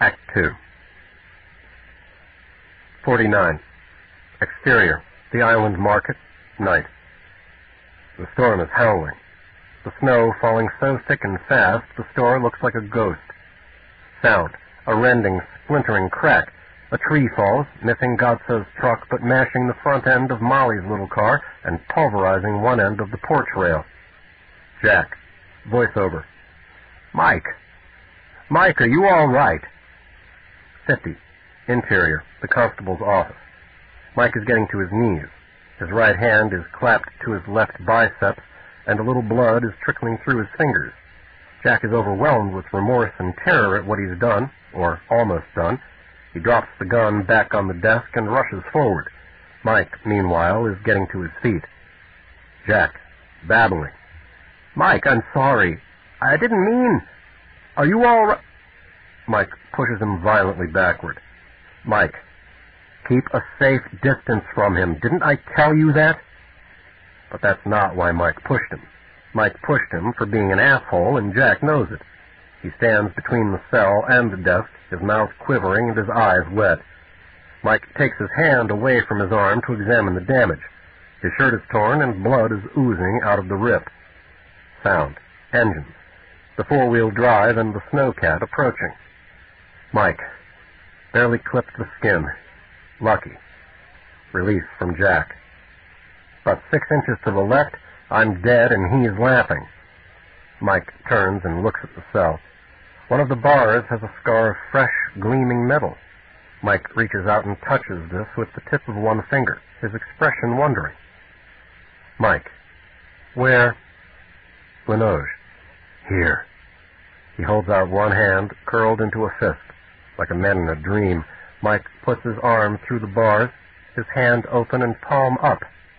Act 2. 49. Exterior, the island market, night. The storm is howling. The snow falling so thick and fast, the store looks like a ghost. Sound, a rending, splintering crack. A tree falls, missing Godso's truck, but mashing the front end of Molly's little car and pulverizing one end of the porch rail. Jack, voiceover. Mike! Mike, are you all right? 50. Interior, the constable's office. Mike is getting to his knees. His right hand is clapped to his left biceps, and a little blood is trickling through his fingers. Jack is overwhelmed with remorse and terror at what he's done, or almost done. He drops the gun back on the desk and rushes forward. Mike, meanwhile, is getting to his feet. Jack, babbling. Mike, I'm sorry. I didn't mean... Are you all right? Mike pushes him violently backward. Mike, keep a safe distance from him. Didn't I tell you that? But that's not why Mike pushed him. Mike pushed him for being an asshole, and Jack knows it. He stands between the cell and the desk, his mouth quivering and his eyes wet. Mike takes his hand away from his arm to examine the damage. His shirt is torn and blood is oozing out of the rip. Sound. Engines. The four-wheel drive and the snowcat approaching. Mike. Barely clipped the skin. Lucky. Release from Jack. About 6 inches to the left, I'm dead and he's laughing. Mike turns and looks at the cell. One of the bars has a scar of fresh, gleaming metal. Mike reaches out and touches this with the tip of one finger, his expression wondering. Mike. Where? Linoge. Here. He holds out one hand, curled into a fist. Like a man in a dream, Mike puts his arm through the bars, his hand open and palm up.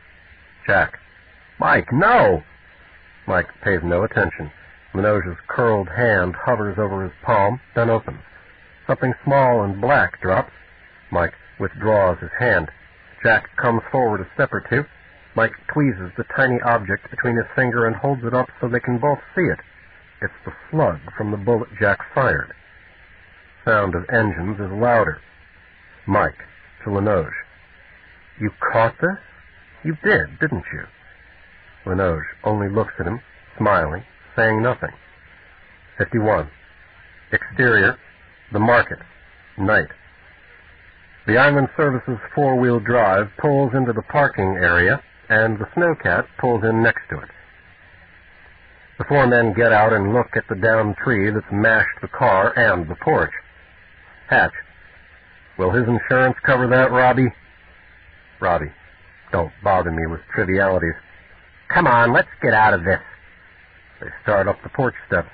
Jack. Mike, no! Mike pays no attention. Linoge's curled hand hovers over his palm, then opens. Something small and black drops. Mike withdraws his hand. Jack comes forward a step or two. Mike tweezes the tiny object between his finger and holds it up so they can both see it. It's the slug from the bullet Jack fired. Sound of engines is louder. Mike, to Linoge. You caught this? You did, didn't you? Linoge only looks at him, smiling, saying nothing. 51. Exterior, the market, night. The Island Services four-wheel drive pulls into the parking area, and the snowcat pulls in next to it. The four men get out and look at the downed tree that's mashed the car and the porch. Hatch. Will his insurance cover that, Robbie? Robbie. Don't bother me with trivialities. Come on, let's get out of this. They start up the porch steps.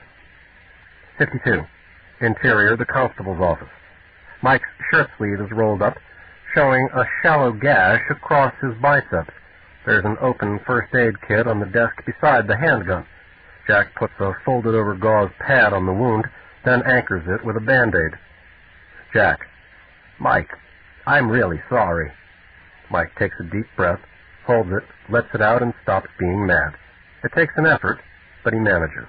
52. Interior, the constable's office. Mike's shirt sleeve is rolled up, showing a shallow gash across his biceps. There's an open first aid kit on the desk beside the handgun. Jack puts a folded-over gauze pad on the wound, then anchors it with a Band-Aid. Jack. Mike, I'm really sorry. Mike takes a deep breath, holds it, lets it out, and stops being mad. It takes an effort, but he manages.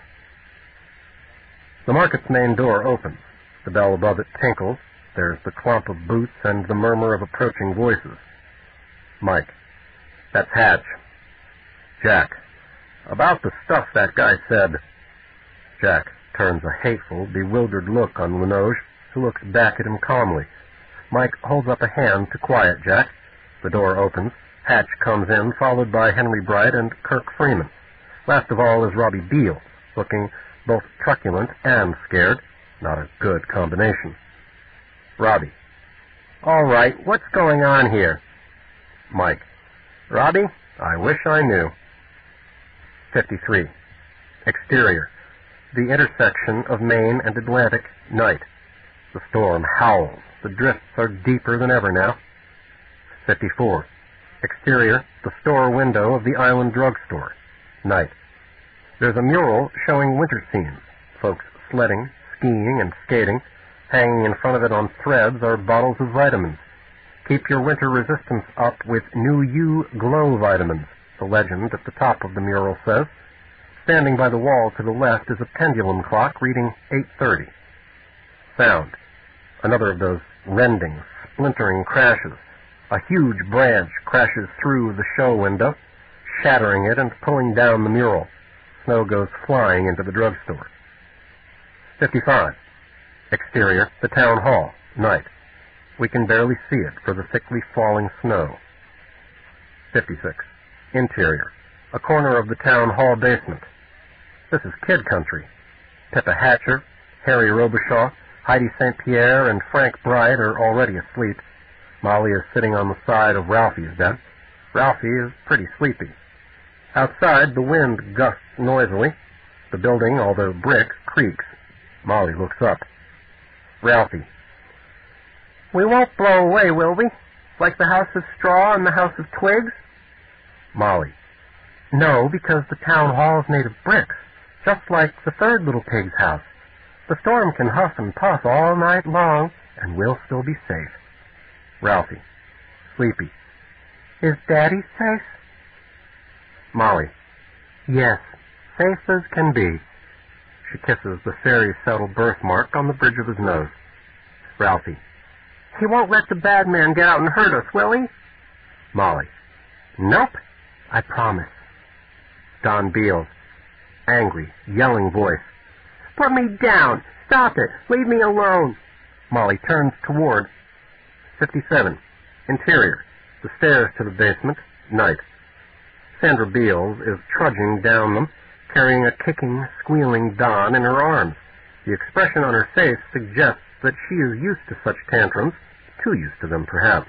The market's main door opens. The bell above it tinkles. There's the clomp of boots and the murmur of approaching voices. Mike. That's Hatch. Jack. About the stuff that guy said. Jack turns a hateful, bewildered look on Linoge, who looks back at him calmly. Mike holds up a hand to quiet Jack. The door opens. Hatch comes in, followed by Henry Bright and Kirk Freeman. Last of all is Robbie Beals, looking both truculent and scared. Not a good combination. Robbie. All right, what's going on here? Mike. Robbie, I wish I knew. 53. Exterior. The intersection of Main and Atlantic, night. The storm howls. The drifts are deeper than ever now. 54. Exterior, the store window of the Island Drugstore, night. There's a mural showing winter scenes. Folks sledding, skiing, and skating. Hanging in front of it on threads are bottles of vitamins. Keep your winter resistance up with New You Glow vitamins, the legend at the top of the mural says. Standing by the wall to the left is a pendulum clock reading 8:30. Sound. Another of those rending, splintering crashes. A huge branch crashes through the show window, shattering it and pulling down the mural. Snow goes flying into the drugstore. 55. Exterior, the town hall, night. We can barely see it for the thickly falling snow. 56. Interior, a corner of the town hall basement. This is kid country. Pippa Hatcher, Harry Robichaud, Heidi St. Pierre, and Frank Bright are already asleep. Molly is sitting on the side of Ralphie's bed. Ralphie is pretty sleepy. Outside, the wind gusts noisily. The building, although brick, creaks. Molly looks up. Ralphie. We won't blow away, will we? Like the house of straw and the house of twigs? Molly. No, because the town hall's made of bricks, just like the third little pig's house. The storm can huff and puff all night long, and we'll still be safe. Ralphie. Sleepy. Is Daddy safe? Molly. Yes, safe as can be. She kisses the fairy-settled birthmark on the bridge of his nose. Ralphie. He won't let the bad man get out and hurt us, will he? Molly. Nope, I promise. Don Beals. Angry, yelling voice. Put me down! Stop it! Leave me alone! Molly turns toward. 57. Interior. The stairs to the basement. Night. Sandra Beals is trudging down them, carrying a kicking, squealing Don in her arms. The expression on her face suggests that she is used to such tantrums, too used to them, perhaps.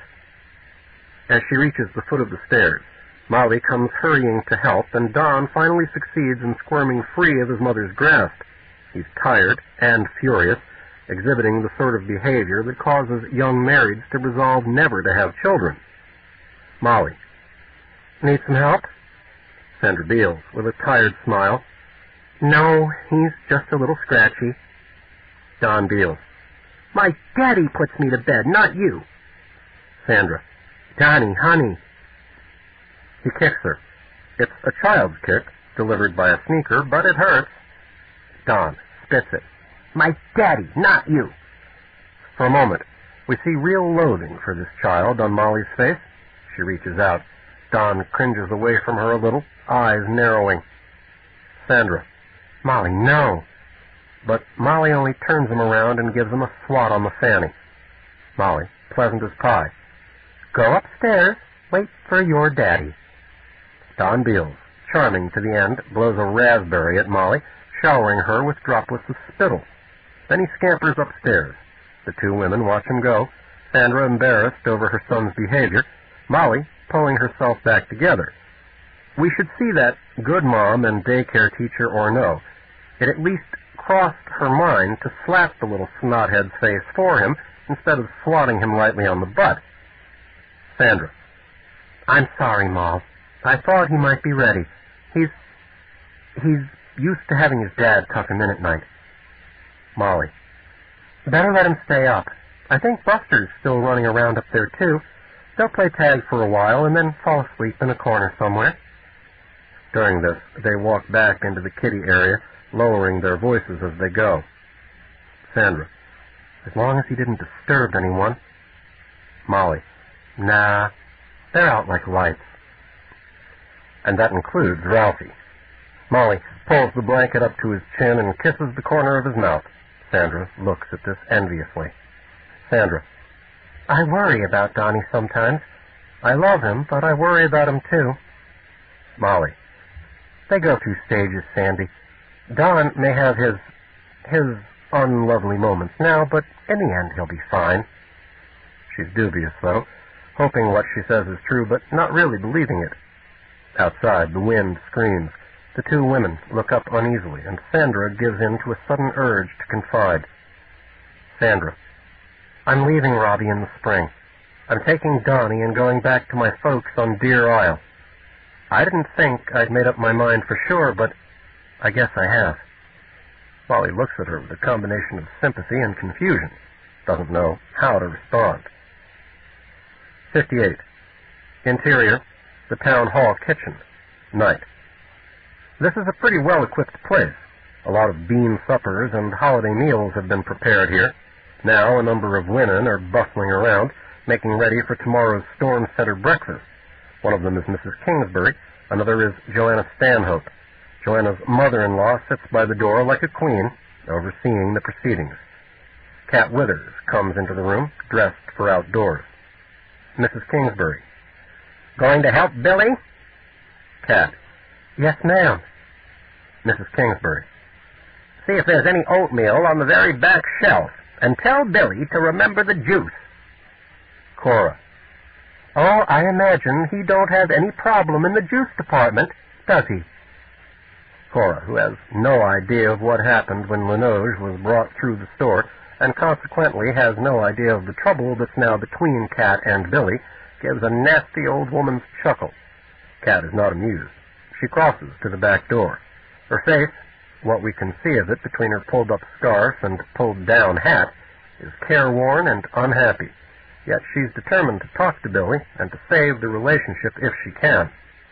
As she reaches the foot of the stairs, Molly comes hurrying to help, and Don finally succeeds in squirming free of his mother's grasp. He's tired and furious, exhibiting the sort of behavior that causes young marrieds to resolve never to have children. Molly. Need some help? Sandra Beals, with a tired smile. No, he's just a little scratchy. Don Beals. My daddy puts me to bed, not you. Sandra. Donnie, honey. He kicks her. It's a child's kick, delivered by a sneaker, but it hurts. Don spits it. My daddy, not you. For a moment, we see real loathing for this child on Molly's face. She reaches out. Don cringes away from her a little, eyes narrowing. Sandra. Molly, no. But Molly only turns him around and gives him a swat on the fanny. Molly, pleasant as pie. Go upstairs. Wait for your daddy. Don Beals, charming to the end, blows a raspberry at Molly, showering her with droplets of spittle. Then he scampers upstairs. The two women watch him go, Sandra embarrassed over her son's behavior, Molly pulling herself back together. We should see that, good mom and daycare teacher or no, it at least crossed her mind to slap the little snothead's face for him instead of swatting him lightly on the butt. Sandra. I'm sorry, Moll. I thought he might be ready. He's used to having his dad tuck him in at night. Molly. Better let him stay up. I think Buster's still running around up there, too. They'll play tag for a while and then fall asleep in a corner somewhere. During this, they walk back into the kiddie area, lowering their voices as they go. Sandra. As long as he didn't disturb anyone. Molly. Nah, they're out like lights. And that includes Ralphie. Molly pulls the blanket up to his chin and kisses the corner of his mouth. Sandra looks at this enviously. Sandra. I worry about Donnie sometimes. I love him, but I worry about him too. Molly. They go through stages, Sandy. Don may have his unlovely moments now, but in the end he'll be fine. She's dubious, though, hoping what she says is true, but not really believing it. Outside, the wind screams. The two women look up uneasily, and Sandra gives in to a sudden urge to confide. Sandra. I'm leaving Robbie in the spring. I'm taking Donnie and going back to my folks on Deer Isle. I didn't think I'd made up my mind for sure, but I guess I have. Molly looks at her with a combination of sympathy and confusion. Doesn't know how to respond. 58. Interior, the town hall kitchen. Night. This is a pretty well-equipped place. A lot of bean suppers and holiday meals have been prepared here. Now a number of women are bustling around, making ready for tomorrow's Storm Center breakfast. One of them is Mrs. Kingsbury, another is Joanna Stanhope. Joanna's mother-in-law sits by the door like a queen, overseeing the proceedings. Cat Withers comes into the room, dressed for outdoors. Mrs. Kingsbury. Going to help Billy? Cat. Yes, ma'am. Mrs. Kingsbury. See if there's any oatmeal on the very back shelf, and tell Billy to remember the juice. Cora. Oh, I imagine he don't have any problem in the juice department, does he? Cora, who has no idea of what happened when Linoge was brought through the store, and consequently has no idea of the trouble that's now between Cat and Billy, gives a nasty old woman's chuckle. Cat is not amused. She crosses to the back door. Her face, what we can see of it between her pulled-up scarf and pulled-down hat, is careworn and unhappy. Yet she's determined to talk to Billy and to save the relationship if she can.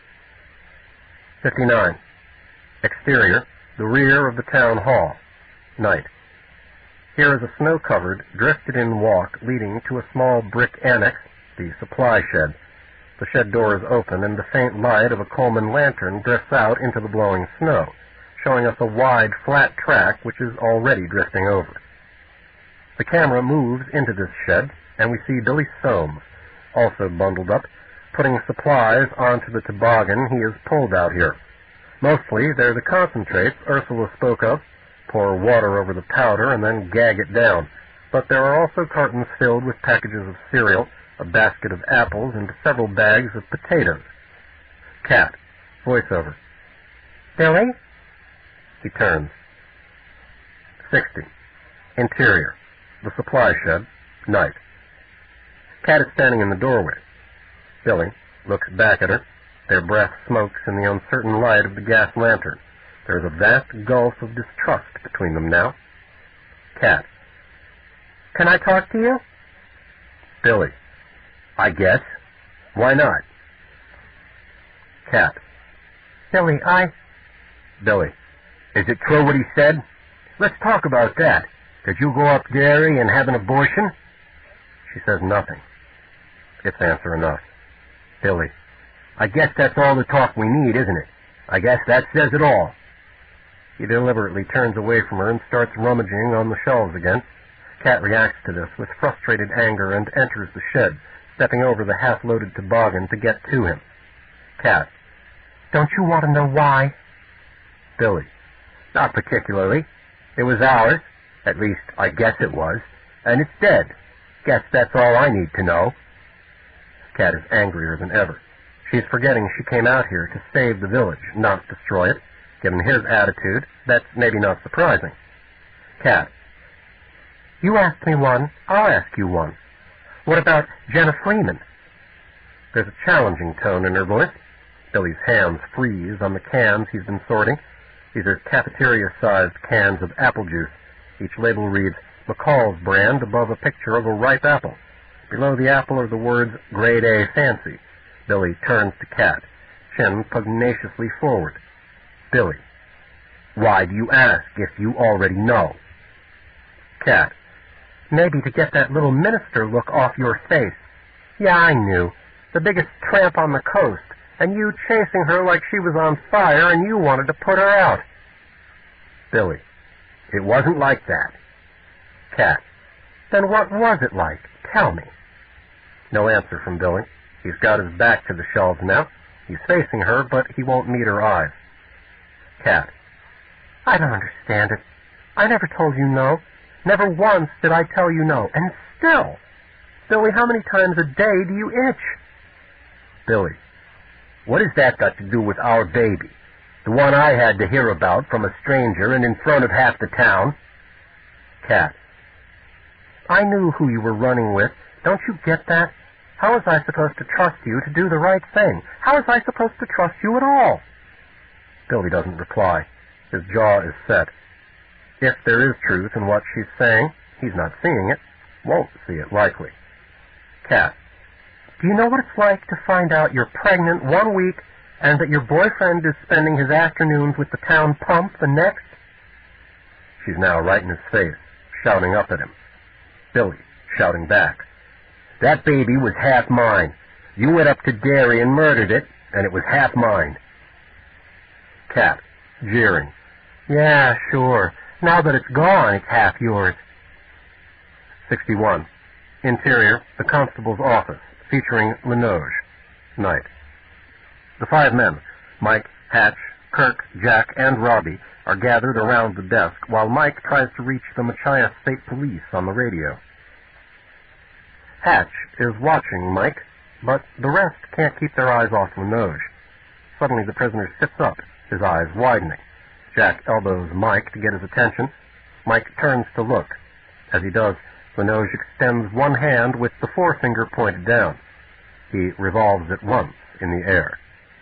59. Exterior, the rear of the town hall. Night. Here is a snow-covered, drifted-in walk leading to a small brick annex, the supply shed. The shed door is open, and the faint light of a Coleman lantern drifts out into the blowing snow, showing us a wide, flat track which is already drifting over. The camera moves into this shed, and we see Billy Soames, also bundled up, putting supplies onto the toboggan he has pulled out here. Mostly they're the concentrates Ursula spoke of. Pour water over the powder and then gag it down. But there are also cartons filled with packages of cereal, a basket of apples, and several bags of potatoes. Cat. Voiceover. Billy? He turns. 60. Interior. The supply shed. Night. Cat is standing in the doorway. Billy looks back at her. Their breath smokes in the uncertain light of the gas lantern. There is a vast gulf of distrust between them now. Cat. Can I talk to you? Billy. I guess. Why not? Cat. Billy, Billy. Is it true what he said? Let's talk about that. Did you go up dairy and have an abortion? She says nothing. It's answer enough. Billy. I guess that's all the talk we need, isn't it? I guess that says it all. He deliberately turns away from her and starts rummaging on the shelves again. Cat reacts to this with frustrated anger and enters the shed, stepping over the half-loaded toboggan to get to him. Cat. Don't you want to know why? Billy. Not particularly. It was ours. At least, I guess it was. And it's dead. Guess that's all I need to know. Cat is angrier than ever. She's forgetting she came out here to save the village, not destroy it. Given his attitude, that's maybe not surprising. Cat. You asked me one, I'll ask you one. What about Jenna Freeman? There's a challenging tone in her voice. Billy's hands freeze on the cans he's been sorting. These are cafeteria-sized cans of apple juice. Each label reads, McCall's brand, above a picture of a ripe apple. Below the apple are the words, Grade A Fancy. Billy turns to Cat, chin pugnaciously forward. Billy. Why do you ask if you already know? Cat. Maybe to get that little minister look off your face. Yeah, I knew. The biggest tramp on the coast, and you chasing her like she was on fire and you wanted to put her out. Billy. It wasn't like that. Cat. Then what was it like? Tell me. No answer from Billy. He's got his back to the shelves now. He's facing her, but he won't meet her eyes. Cat. I don't understand it. I never told you no. Never once did I tell you no. And still. Billy, how many times a day do you itch? Billy. What has that got to do with our baby? The one I had to hear about from a stranger and in front of half the town? Cat. I knew who you were running with. Don't you get that? How was I supposed to trust you to do the right thing? How was I supposed to trust you at all? Billy doesn't reply. His jaw is set. If there is truth in what she's saying, he's not seeing it, won't see it likely. Cat. Do you know what it's like to find out you're pregnant 1 week and that your boyfriend is spending his afternoons with the town pump the next? She's now right in his face, shouting up at him. Billy, shouting back. That baby was half mine. You went up to Derry and murdered it, and it was half mine. Cat, jeering. Yeah, sure. Now that it's gone, it's half yours. 61. Interior, the constable's office, featuring Linoge. Night. The 5 men, Mike, Hatch, Kirk, Jack, and Robbie, are gathered around the desk while Mike tries to reach the Machias State Police on the radio. Hatch is watching Mike, but the rest can't keep their eyes off Linoge. Suddenly the prisoner sits up, his eyes widening. Jack elbows Mike to get his attention. Mike turns to look. As he does, Linoge extends one hand with the forefinger pointed down. He revolves it once in the air.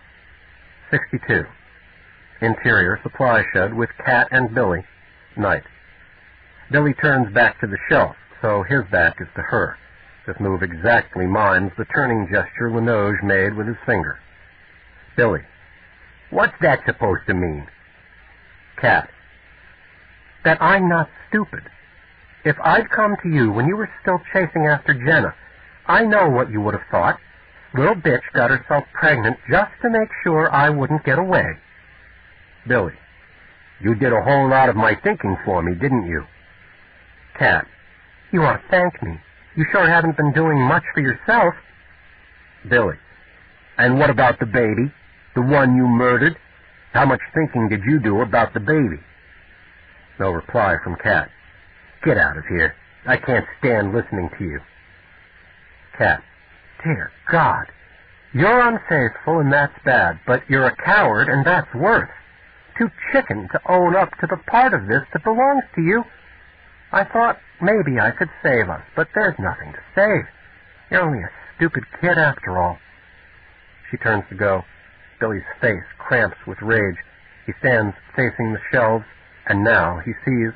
62. Interior supply shed with Cat and Billy. Night. Billy turns back to the shelf, so his back is to her. This move exactly mimes the turning gesture Linoge made with his finger. Billy. What's that supposed to mean? Cat. That I'm not stupid. If I'd come to you when you were still chasing after Jenna, I know what you would have thought. Little bitch got herself pregnant just to make sure I wouldn't get away. Billy. You did a whole lot of my thinking for me, didn't you? Cat. You ought to thank me. You sure haven't been doing much for yourself. Billy. And what about the baby? The one you murdered? How much thinking did you do about the baby? No reply from Cat. Get out of here. I can't stand listening to you. Cat. Dear God. You're unfaithful, and that's bad, but you're a coward, and that's worse. Too chicken to own up to the part of this that belongs to you. I thought maybe I could save us, but there's nothing to save. You're only a stupid kid after all. She turns to go. Billy's face cramps with rage. He stands facing the shelves, and now he sees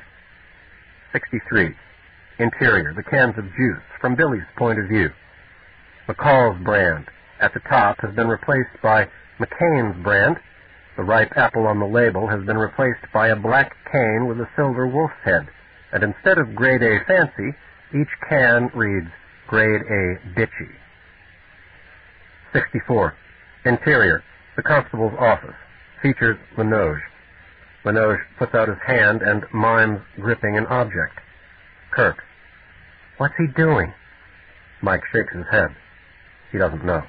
63. Interior, the cans of juice, from Billy's point of view. McCall's brand, at the top, has been replaced by McCain's brand. The ripe apple on the label has been replaced by a black cane with a silver wolf's head. And instead of Grade A Fancy, each can reads Grade A Bitchy. 64. Interior, the constable's office, features Linoge. Linoge puts out his hand and mimes gripping an object. Kirk. What's he doing? Mike shakes his head. He doesn't know.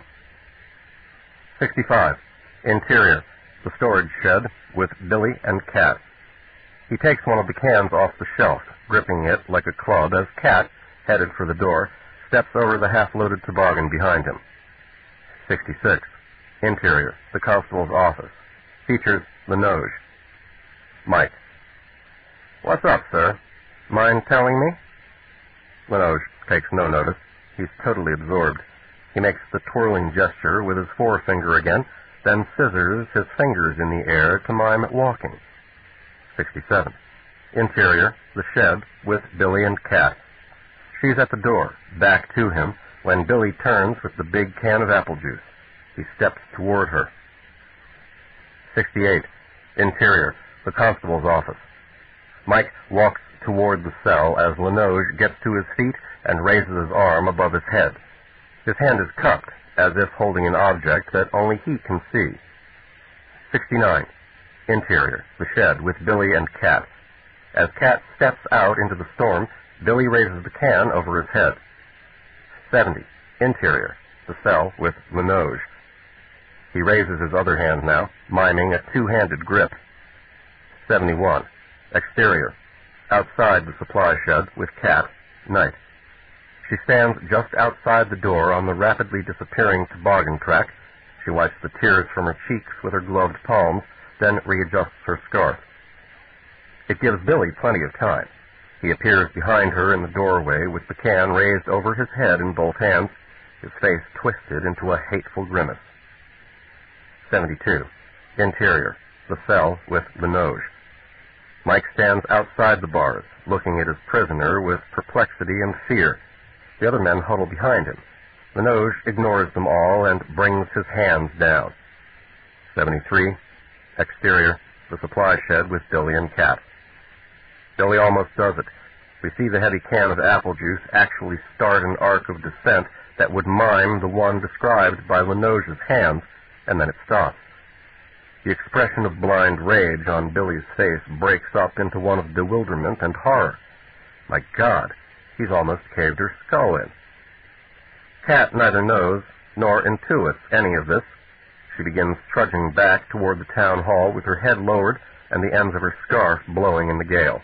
65. Interior, the storage shed with Billy and Cat. He takes one of the cans off the shelf, gripping it like a club as Cat, headed for the door, steps over the half-loaded toboggan behind him. 66. Interior, the constable's office, features Linoge. Mike. What's up, sir? Mind telling me? Linoge takes no notice. He's totally absorbed. He makes the twirling gesture with his forefinger again, then scissors his fingers in the air to mime walking. 67. Interior, the shed with Billy and Cat. She's at the door, back to him, when Billy turns with the big can of apple juice. He steps toward her. 68. Interior, the constable's office. Mike walks toward the cell as Linoge gets to his feet and raises his arm above his head. His hand is cupped, as if holding an object that only he can see. 69. Interior, the shed with Billy and Cat. As Cat steps out into the storm, Billy raises the can over his head. 70. Interior, the cell with Linoge. He raises his other hand now, miming a two-handed grip. 71. Exterior, outside the supply shed with Cat. Night. She stands just outside the door on the rapidly disappearing toboggan track. She wipes the tears from her cheeks with her gloved palms, then readjusts her scarf. It gives Billy plenty of time. He appears behind her in the doorway with the can raised over his head in both hands, his face twisted into a hateful grimace. 72. Interior, the cell with Linoge. Mike stands outside the bars, looking at his prisoner with perplexity and fear. The other men huddle behind him. Linoge ignores them all and brings his hands down. 73. Exterior, the supply shed with Billy and Cat. Billy almost does it. We see the heavy can of apple juice actually start an arc of descent that would mime the one described by Linoge's hands, and then it stops. The expression of blind rage on Billy's face breaks up into one of bewilderment and horror. My God, he's almost caved her skull in. Kat neither knows nor intuits any of this. She begins trudging back toward the town hall with her head lowered and the ends of her scarf blowing in the gale.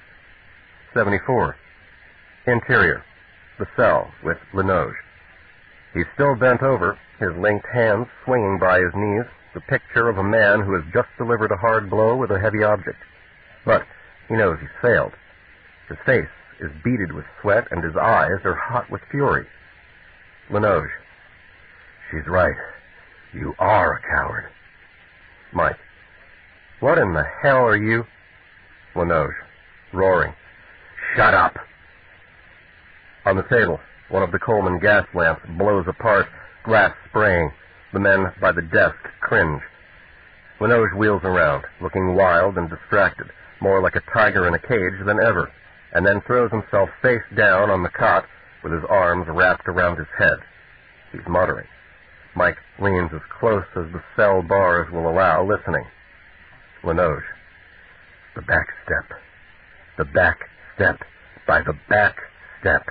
74. Interior. The cell with Linoge. He's still bent over, his linked hands swinging by his knees, the picture of a man who has just delivered a hard blow with a heavy object. But he knows he's failed. His face is beaded with sweat, and his eyes are hot with fury. Linoge. She's right. You are a coward. Mike. What in the hell are you? Linoge. Roaring. Shut up. On the table, one of the Coleman gas lamps blows apart, glass spraying. The men by the desk cringe. Linoge wheels around, looking wild and distracted, more like a tiger in a cage than ever, and then throws himself face down on the cot with his arms wrapped around his head. He's muttering. Mike leans as close as the cell bars will allow, listening. Linoge. The back step. The back step. By the back step.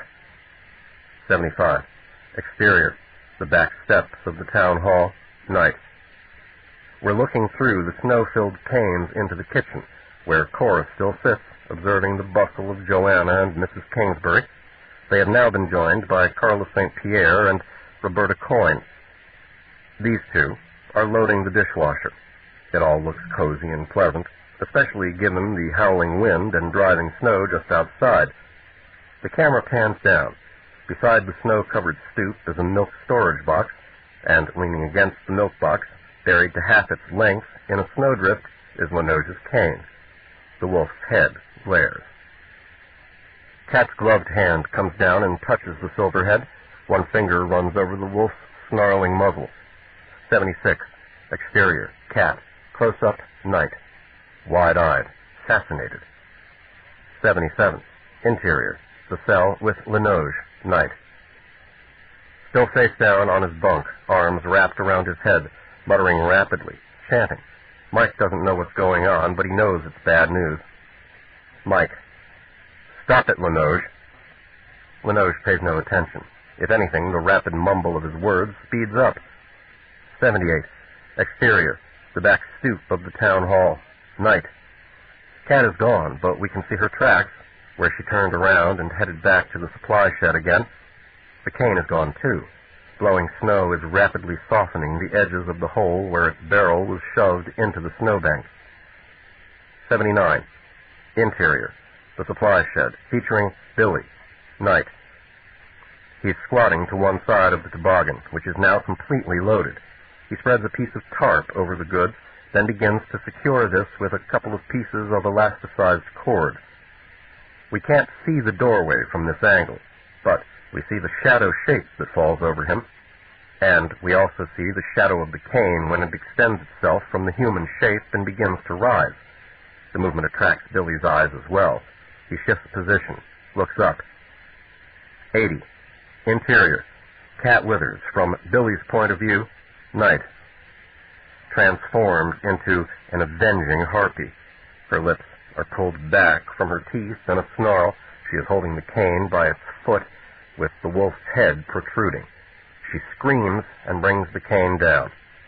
75. Exterior. The back steps of the town hall. Night. We're looking through the snow-filled panes into the kitchen, where Cora still sits, observing the bustle of Joanna and Mrs. Kingsbury. They have now been joined by Carla St. Pierre and Roberta Coyne. These two are loading the dishwasher. It all looks cozy and pleasant, especially given the howling wind and driving snow just outside. The camera pans down. Beside the snow-covered stoop is a milk storage box, and leaning against the milk box, buried to half its length in a snowdrift, is Linoge's cane. The wolf's head glares. Kat's gloved hand comes down and touches the silver head. One finger runs over the wolf's snarling muzzle. 76. Exterior. Kat. Close-up. Night. Wide-eyed. Fascinated. 77. Interior. The cell with Linoge. Night. Still face down on his bunk, arms wrapped around his head, muttering rapidly, chanting. Mike doesn't know what's going on, but he knows it's bad news. Mike. Stop it, Linoge. Linoge pays no attention. If anything, the rapid mumble of his words speeds up. 78. Exterior. The back stoop of the town hall. Night. Kat is gone, but we can see her tracks, where she turned around and headed back to the supply shed again. The cane is gone, too. Blowing snow is rapidly softening the edges of the hole where its barrel was shoved into the snowbank. 79. Interior. The supply shed, featuring Billy. Night. He's squatting to one side of the toboggan, which is now completely loaded. He spreads a piece of tarp over the goods, then begins to secure this with a couple of pieces of elasticized cord. We can't see the doorway from this angle, but we see the shadow shape that falls over him, and we also see the shadow of the cane when it extends itself from the human shape and begins to rise. The movement attracts Billy's eyes as well. He shifts position, looks up. 80. Interior. Kat Withers, from Billy's point of view. Night. Transformed into an avenging harpy. Her lips are pulled back from her teeth in a snarl. She is holding the cane by its foot with the wolf's head protruding. She screams and brings the cane down.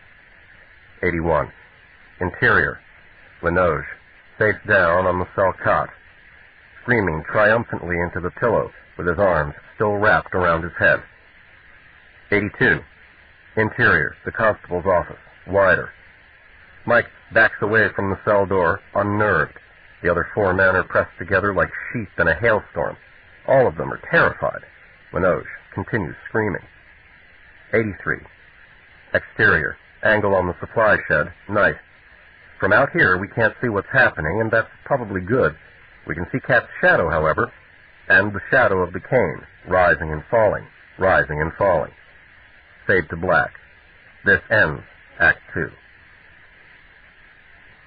81. Interior. Linoge, face down on the cell cot, screaming triumphantly into the pillow with his arms still wrapped around his head. 82. Interior. The constable's office. Wider. Mike backs away from the cell door, unnerved. The other four men are pressed together like sheep in a hailstorm. All of them are terrified. Linoge continues screaming. 83. Exterior. Angle on the supply shed. Night. From out here, we can't see what's happening, and that's probably good. We can see Kat's shadow, however, and the shadow of the cane, rising and falling, rising and falling. Fade to black. This ends Act 2.